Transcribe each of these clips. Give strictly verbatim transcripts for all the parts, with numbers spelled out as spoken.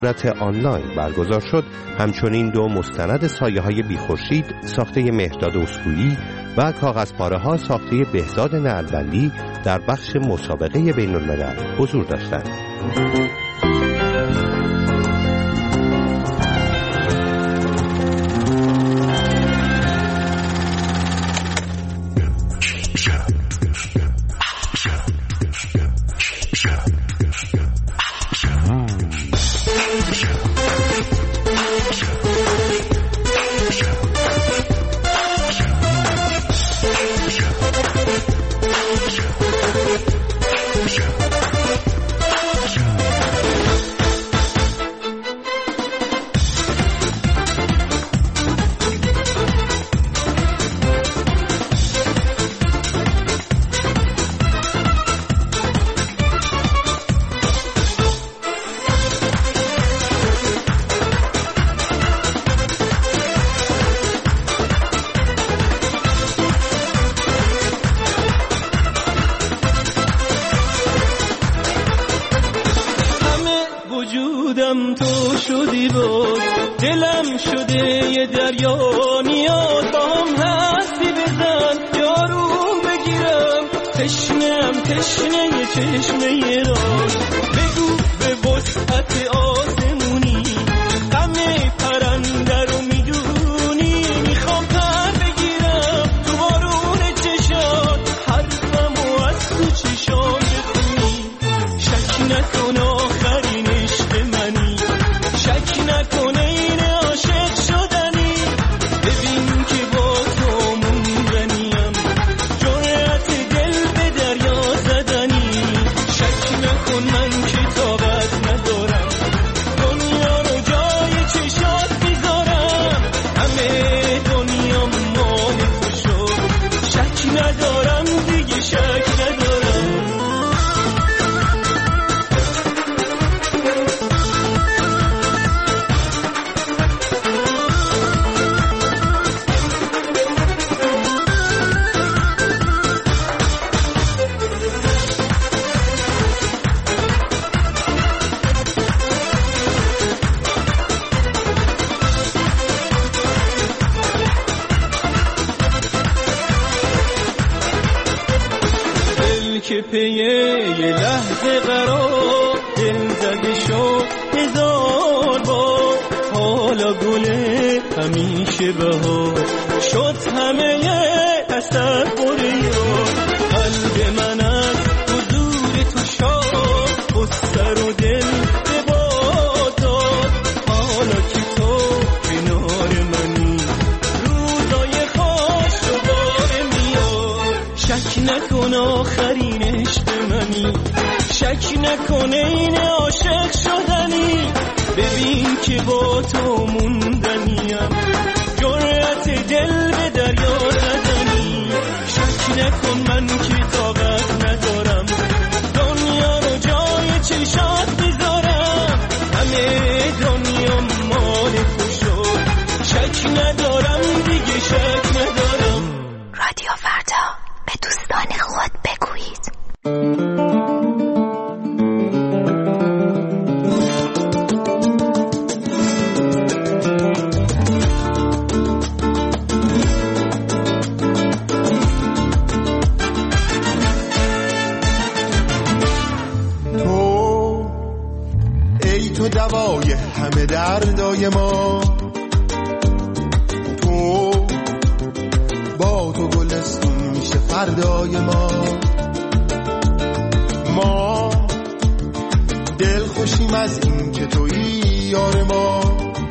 آنلاین برگزار شد. همچنین دو مستند سایه های بی خورشید ساخته مهرداد اسکویی و کاغذپاره ها ساخته بهزاد نعلبندی در بخش مسابقه بین الملل حضور داشتند. تو شدی بود دلم شده یه دریا نیاز با هم هستی بزن یارو بگیرم تشنم تشنه یه چشمه راز بگو به وسعت آسمونی غم پرنده رو میدونی میخوام پر بگیرم تو بارون چشات حرفمو از تو چشام بخونی شک نکن آخرین عشق منی شک نکنه این عاشق شدنی ببین که با تو موندنیم جرأت دل به دریا زدنی شک نکن من که طاقت ندارم دنیا رو جای چشات میذارم همه دنیا مال تو شد شک ندارم دیگه شک ندارم که پیه یه لحظه قرار دل زده شد هزار بار حالا گله همیشه بهار شد همه تصوری قلب من از حضور تو شاد و سر و دل به باد داد حالا که تو کنار منی روزای خوش دوباره میاد شک نکن آخرین عشق منی شک نکنه این عاشق شدنی ببین که با تو موندنیم جرأت دل به دریا زدنی شک نکن من که طاقت ندارم دنیا رو جای چشات میذارم همه دنیا مال تو شد شک ندارم دیگه شک ندارم. رادیو فردا به دوستان خود بگویید. تو ای تو دوای همه دردای ما تو با تو گلستون میشه فردای ما ما دل خوشیم از این که تویی یار ما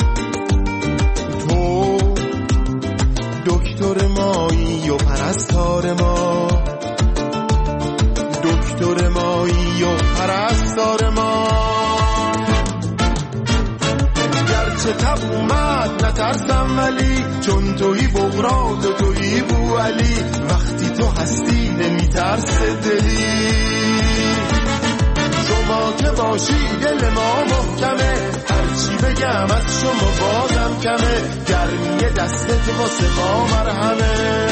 تو دکتر مایی و پرستار ما دکتر مایی و پرستار ما گرچه تب اومد نترسم ولی چون تویی بغرات و تویی بو علی وقتی تو هستی نمیترس دلی شما که باشی دل ما محکمه هرچی بگم از شما بازم کمه گرمی دستت واسه ما مرهمه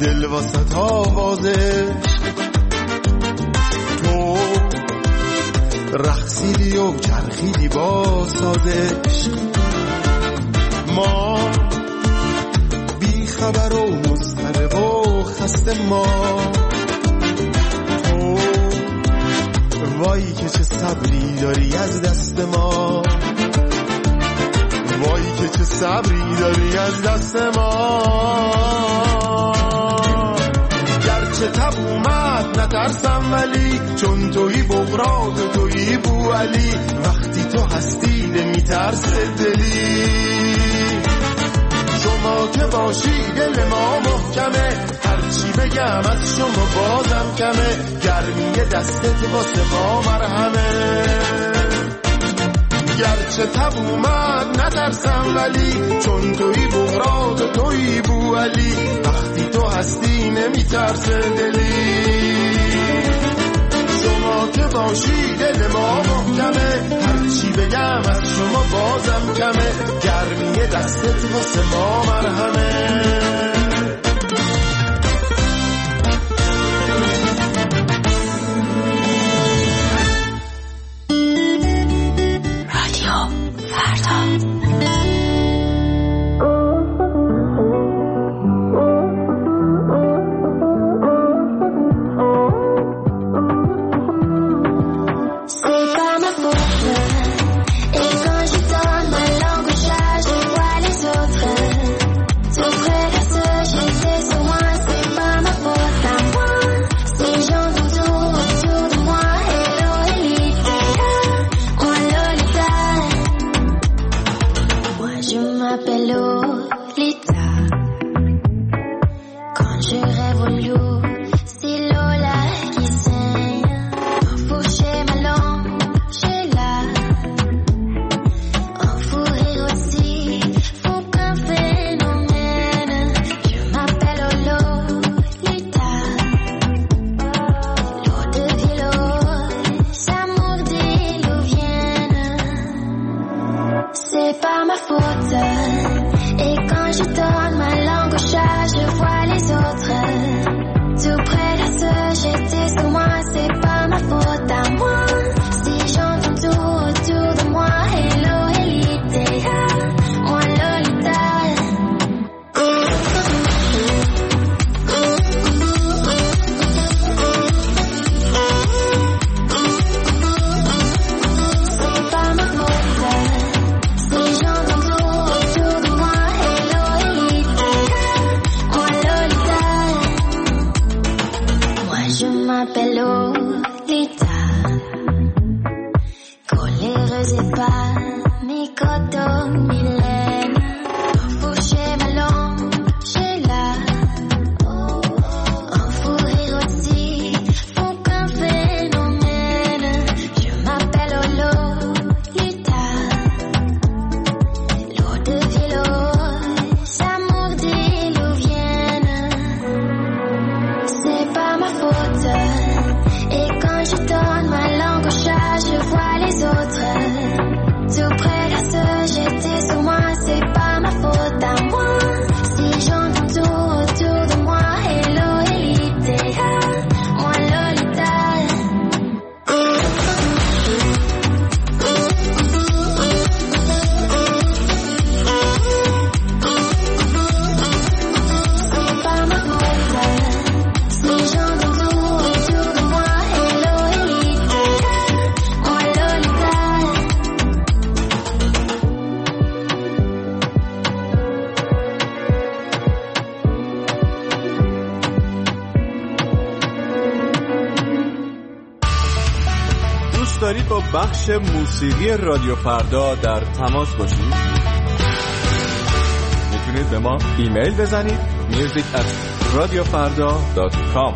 دل واسط آوازش، تو رقصیدی و چرخیدی با سازش، ما بی خبر و مضطرب و خسته، ما تو وای که چه صبری داری از دست ما، وای که چه صبری داری از دست ما. گرچه تب اومد نترسم ولی چون تویی بغراد و تویی بوعلی، وقتی تو هستی نمیترسه دلی. شما که باشی دل ما محکمه، هرچی بگم از شما بازم کمه، گرمی دستت واسه ما مرهمه. گرچه تب اومد نترسم ولی چون تویی بغراد و تویی بوعلی، وقتی تو هستی نمیترسه دلی. شما که باشی دل ما محکمه، هرچی بگم از شما بازم کمه، گرمی دستت واسه ما مرهمه. دارید با بخش موسیقی رادیو فردا در تماس باشید، میتونید به ما ایمیل بزنید music at radiofarda dot com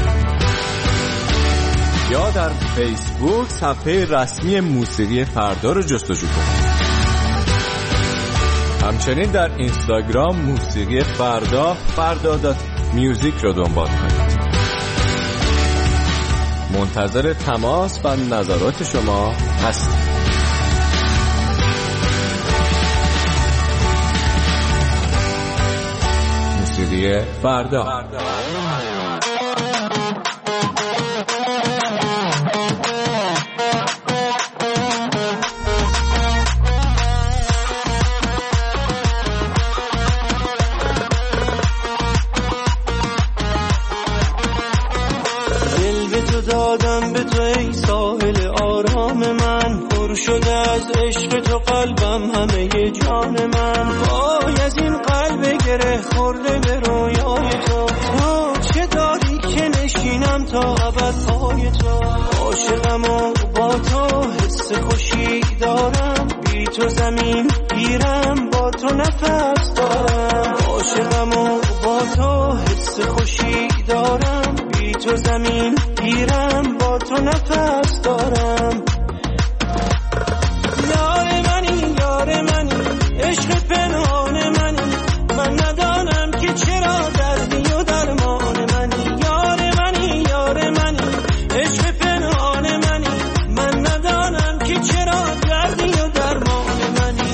یا در فیسبوک صفحه رسمی موسیقی فردا رو جستجو کنید. همچنین در اینستاگرام موسیقی فردا فردا دات میوزیک رو دنبال کنید. منتظر تماس و نظرات شما هستیم. موسیقی فردا. دادم به تو ای ساحل آرام من، پر شده از عشق تو قلبم همه جان من. وای از این قلب گره خورده به رویای تو، تو چه داری که نشینم تا ابد پای تو. عاشقم و با تو حس خوشی دارم، بی تو زمین گیرم با تو نفس دارم. عاشقم و با تو حس خوشی دارم، بی تو زمین گیرم با تو نفس دارم. یار منی یار منی عشق پنهان منی، من ندانم که چرا دردی و درمان منی. یار منی یار منی عشق پنهان منی، من ندانم که چرا دردی و درمان منی.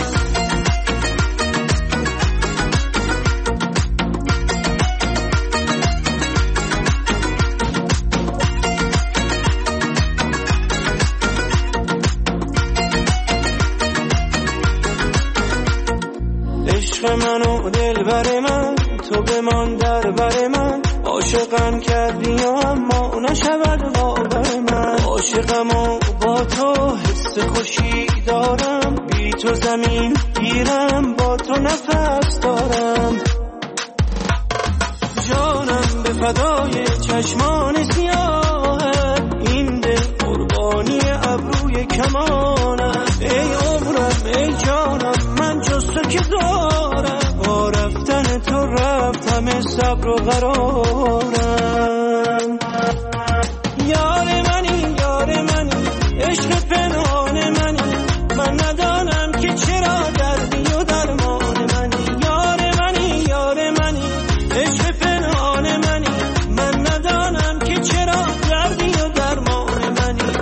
عشق من و دلبر من، تو بمان در بر من. عاشقم کردی و اما نشود باور من. عاشقم و با تو حس خوشی دارم، بی تو زمین گیرم با تو نفس دارم. جانم به فدای چشمان سیاهت، این دل قربانی ابروی کمانم. ای عمرم ای جانم من جز تو که دارم، با رفتن تو رفتم صبر و قرارم. یار منی یار منی عشق پنهان منی، من ندانم که چرا دردی و درمان منی. یار منی یار منی عشق پنهان منی، من ندانم که چرا دردی و درمان منی.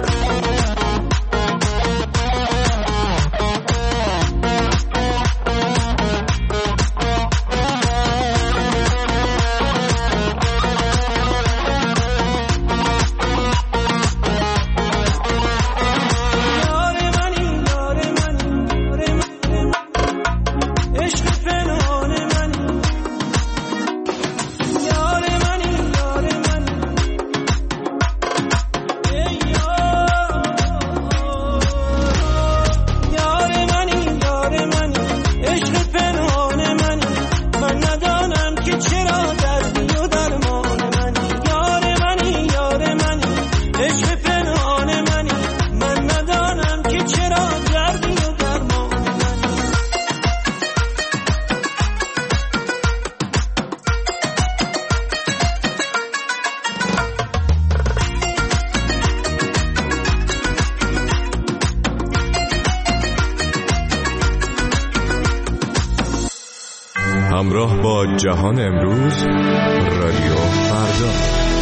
همراه با جهان امروز، رادیو فردا.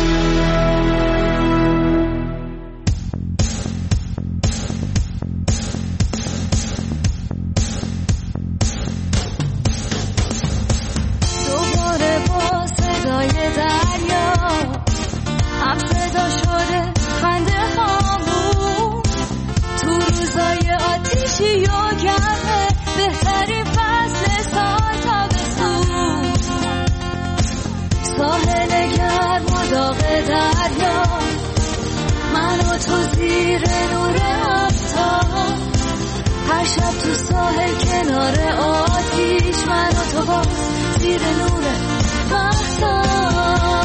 دوباره با صدای دریا هم صدا شده خنده هامون، تو روزای آتیشی و گرمه بهترین فصل سال تابستون. ساحل گرم و داغ دریا، من و تو زیر نور آفتاب، هر شب تو ساحل کنار آتیش، من و تو با زیر نور مهتاب.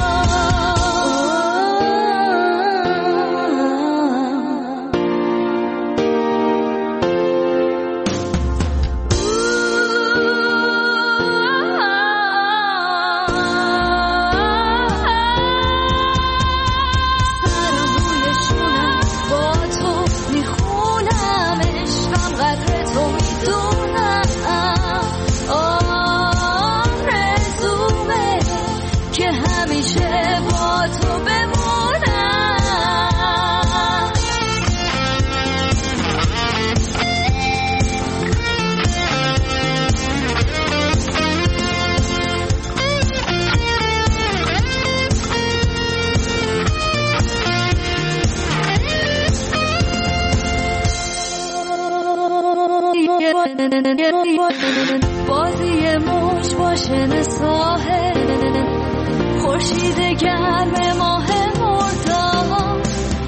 بازی موج باشن ساحل، خورشید گرم ماه مرداد،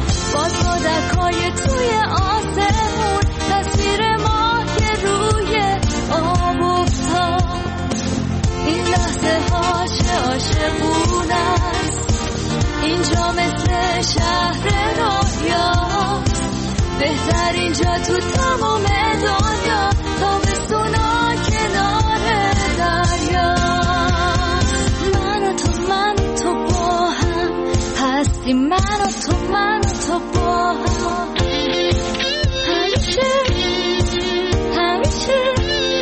اینجا مثل شهر رویا، بهترین جا تو تمام دنیا، تابستونا کنار دریا. من و تو من و تو با هم هستی، من و تو من و تو با هم همیشه همیشه.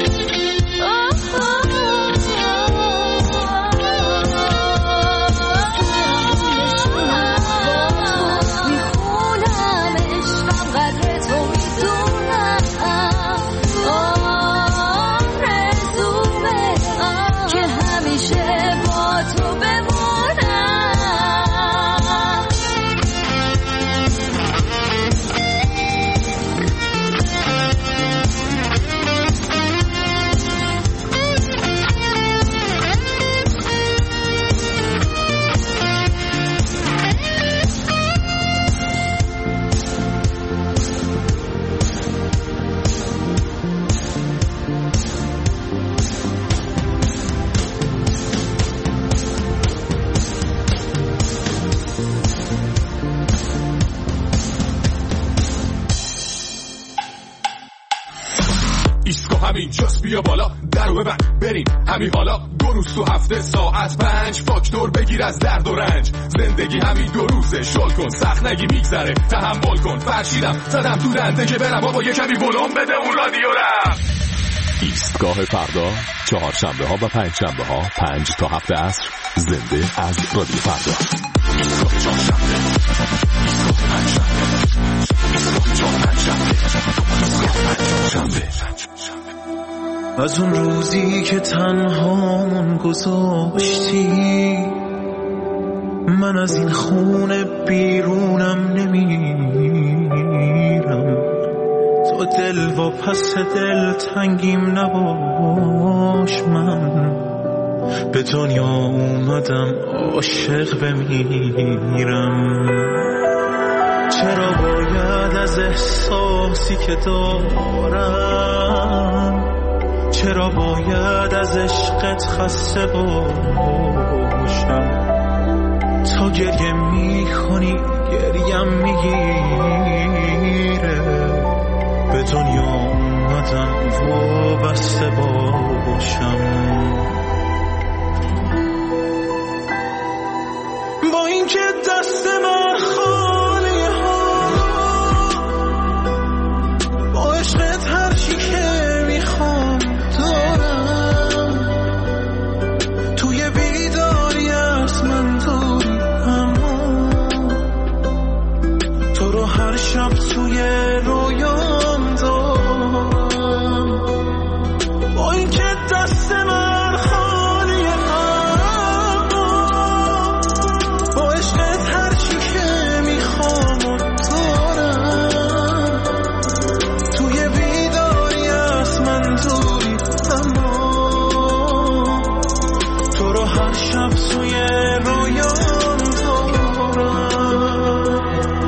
همینجاست بیا بالا درو ببند بریم همین حالا، دو روز تو هفته ساعت پنج، فاکتور بگیر از درد و رنج. زندگی همین دو روزه، شل کن سخت نگی میگذره، تحمل کن فرشیدم زدم تو دنده که برم بابا یه کمی ولوم بده اون رادیو رم. ایستگاه فردا چهارشنبه ها و پنج شنبه ها پنج تا هفت عصر زنده از رادیو فردا. ایستگاه چهارشنبه، ایستگاه پنجشنبه، ایستگاه چهارشنبه، ایستگاه پنجشنبه. از اون روزی که تنهامون گذاشتی، من از این خونه بیرونم نمیرم. تو دل و پس دل تنگیم نباش، من به دنیا اومدم عاشق بمیرم. چرا باید از احساسی که دارم، چرا باید از عشقت خسته باشم؟ تا گریه میکنی گریم میگیره، به دنیا اومدم وابسته باشم. با اینکه دست من خالی ها، با عشقت هر چی که میخوام دارم. توی بیداری از من دوری، اما تو رو هر شب توی رویام دارم. با اینکه دست من خالیه، اما با عشقت هر چی که میخوام دارم. توی بیداری از من دوری، اما تو رو هر شب توی رویام دارم.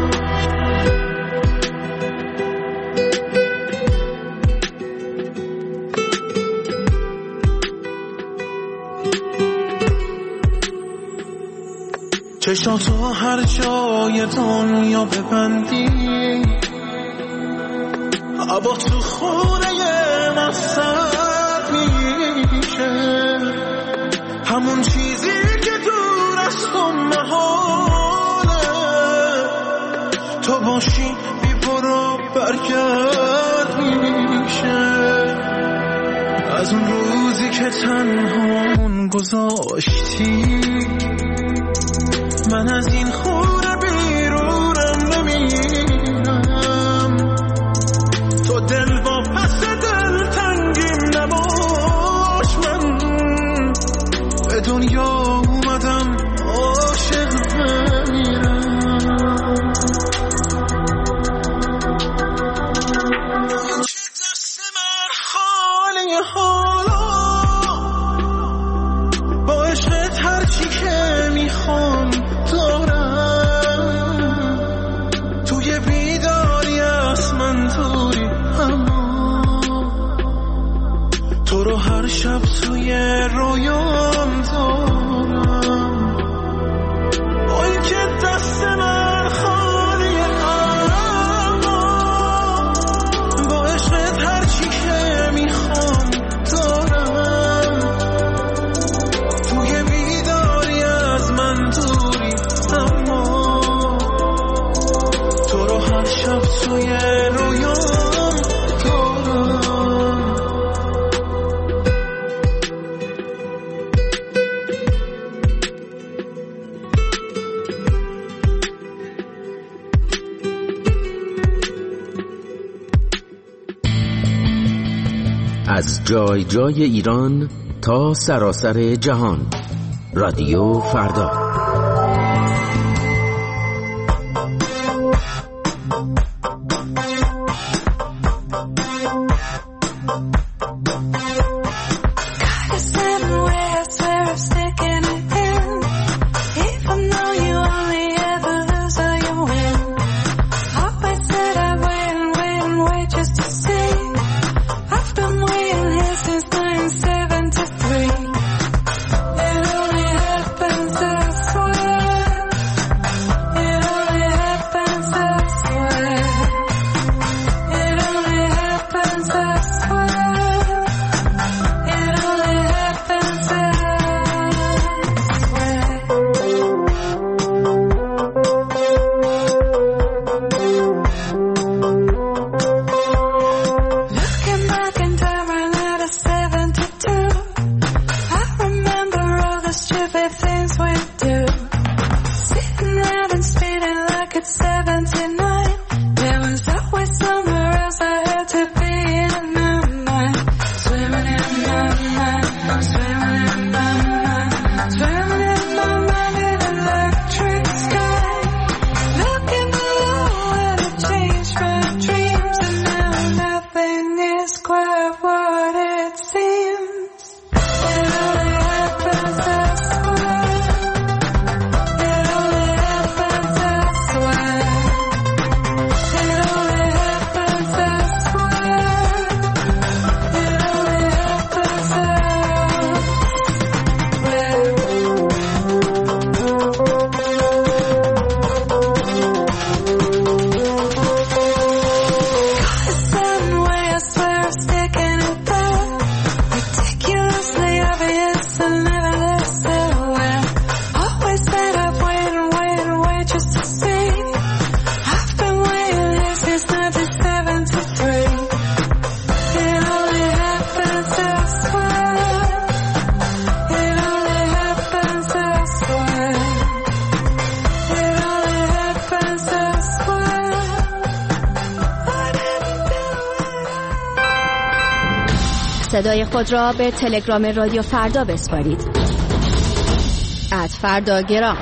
چشاتو هر جای دنیا ببندی، هوا تو خونه من سرد میشه. همون چیزی که دور از تو محاله، تو باشی بی برو برگرد میشه. از اون روزی که تنهامون گذاشتی، من از این خونه بیرونم نمیرم. تو دل با پس دل تنگیم نباش، من به دنیا اومدم عاشق بمیرم. دست من خالی حالا، با عشقت هر چی که میخوام دارم. توی بیداری از من دوری، اما تو رو هر شب توی رویام دارم. با اینکه از جای جای ایران تا سراسر جهان. رادیو فردا. صدای خود را به تلگرام رادیو فردا بسپارید. ات فردا گرام.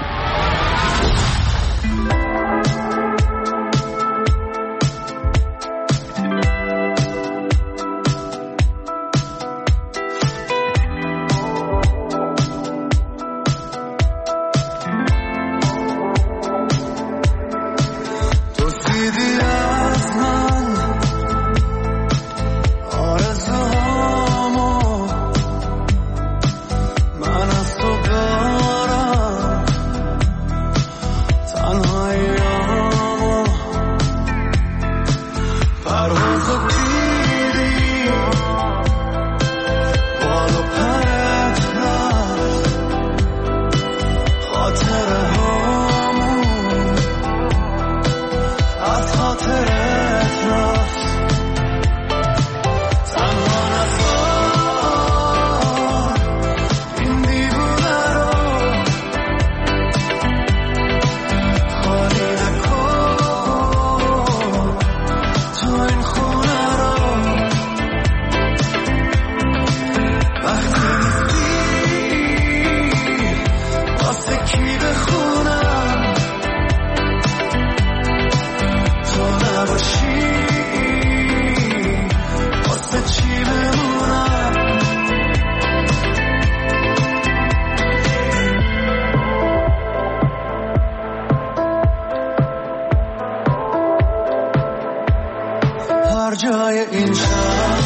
جای این شهر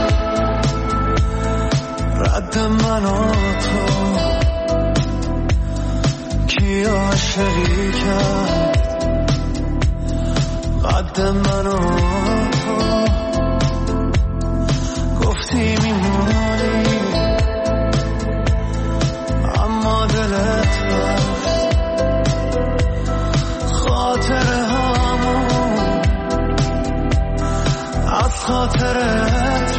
رد من و تو کی عاشقی کرد قد من و تو گفتی میمونی اما دلت بست خاطر همون از خاطرت